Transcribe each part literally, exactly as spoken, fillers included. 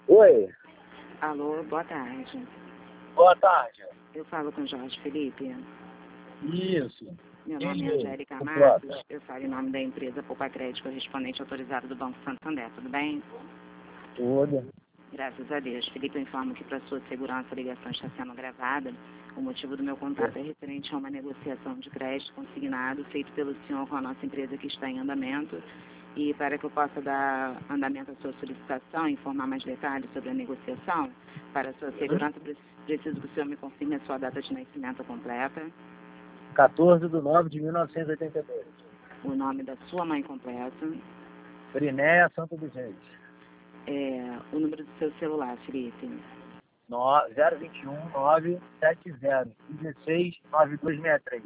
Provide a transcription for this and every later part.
Oi. Alô, boa tarde. Boa tarde. Eu falo com Jorge Felipe. Isso. Meu nome é Ele, Angélica o Matos. próprio. Eu falo em nome da empresa Poupa Crédito, correspondente autorizado do Banco Santander. Tudo bem? Tudo. Graças a Deus. Felipe, eu informo que para sua segurança a ligação está sendo gravada. O motivo do meu contato é referente a uma negociação de crédito consignado feito pelo senhor com a nossa empresa que está em andamento. E para que eu possa dar andamento à sua solicitação e informar mais detalhes sobre a negociação, para a sua segurança, preciso que o senhor me confirme a sua data de nascimento completa, quatorze de nove de mil novecentos e oitenta e dois. o nome da sua mãe completa, Brinéia Santo dos Reis. é, o número do seu celular, Felipe. zero dois um nove sete zero um seis nove dois seis três.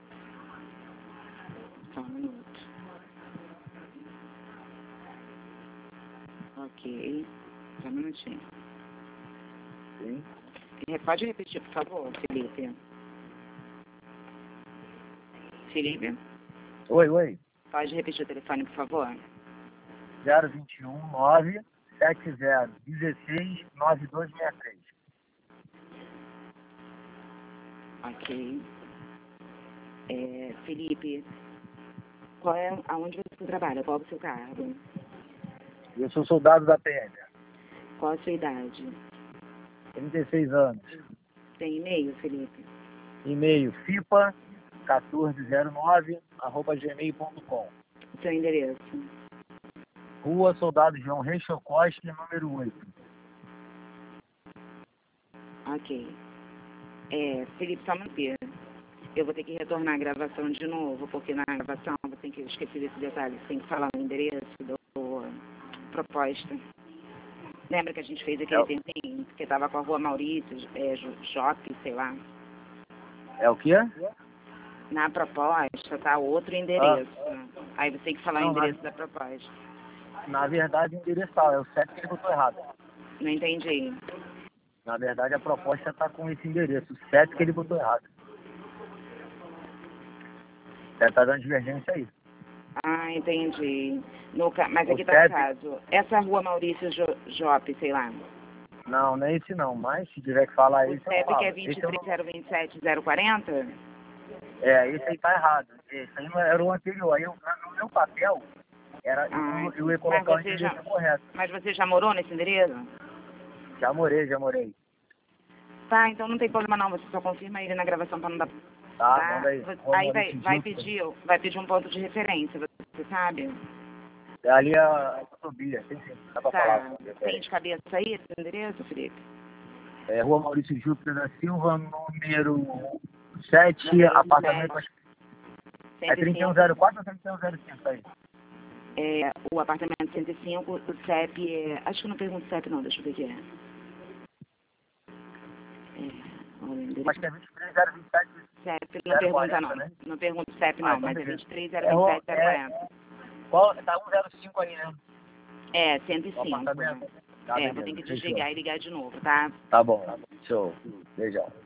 Só um minuto. Ok. Só um minutinho. Sim. É, pode repetir, por favor, Felipe? Felipe? Oi, oi. Pode repetir o telefone, por favor? zero dois um nove sete zero um seis nove dois seis três. Ok. É, Felipe, qual é, aonde você trabalha? Qual é o seu cargo? Eu sou soldado da P M. Qual a sua idade? trinta e seis anos. Tem e-mail, Felipe? E-mail fipa quatorze zero nove arroba gmail ponto com. Seu endereço? Rua Soldado João Rechocoste, número oito. Ok. É, Felipe, só manter. Eu vou ter que retornar a gravação de novo, porque na gravação você tem que esquecer desse detalhe, você tem que falar o endereço do proposta. Lembra que a gente fez aquele É o- tempinho, que estava com a rua Maurício, é, Jope, sei lá. É o quê? Na proposta tá outro endereço. Aí você tem que falar Não, o endereço na- da proposta. Na verdade, o endereço tal, é o sete que ele botou errado. Não entendi. Na verdade, a proposta está com esse endereço, o sete que ele botou errado. Deve estar dando divergência aí. Ah, entendi. No, ca- mas O aqui tá o sete? caso. Essa rua Maurício jo, Jope, sei lá. Não, não é esse não, mas se tiver que falar O esse, eu C E P que é falo. Esse eu não... vinte e três zero vinte e sete zero quarenta? É, esse aí tá errado. Esse aí não era o anterior. Aí eu, no meu papel, era, Ah, eu, eu ia mas colocar o você endereço já, correto. mas você já morou nesse endereço? Já morei, já morei. Tá, então não tem problema não, você só confirma ele na gravação para não dar... Tá, Tá? manda aí. Você- Rua Aí vai, Maurício vai Gilson. pedir, vai pedir um ponto de referência, você sabe? É ali a rodovia, tem sim, dá pra falar. Tá, tem de cabeça aí esse endereço, Felipe? É, Rua Maurício Júpiter da Silva, número sete, Número apartamento... sete, É cento e trinta e um cinco. zero quatro ou trinta e um zero cinco aí? É, o apartamento cento e cinco, o C E P é... Acho que eu não pergunto C E P não, deixa eu ver o que é. É, olha o endereço. Mas que é vinte e três zero vinte e sete C E P não zero pergunta quarenta, não, né? não pergunta C E P Ah, não, então mas é beleza. vinte e três zero É, vinte e o- sete zero é, quarenta. qual, tá um zero cinco aí, né? É, cento e O cinco. apartamento. Tá, É, beleza, vou ter que fechou. desligar e ligar de novo, tá? Tá bom, show. Beijão.